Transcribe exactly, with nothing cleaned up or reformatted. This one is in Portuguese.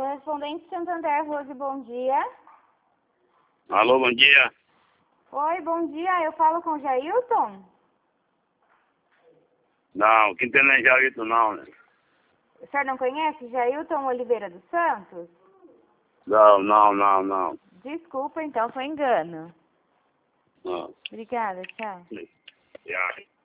Correspondente Santander, Rose, bom dia. Alô, bom dia. Oi, bom dia. Eu falo com o Jailton? Não, quem tem não é Jailton, não, né? O senhor não conhece Jailton Oliveira dos Santos? Não, não, não, não. Desculpa, então, foi engano. Não. Obrigada, tchau. Já.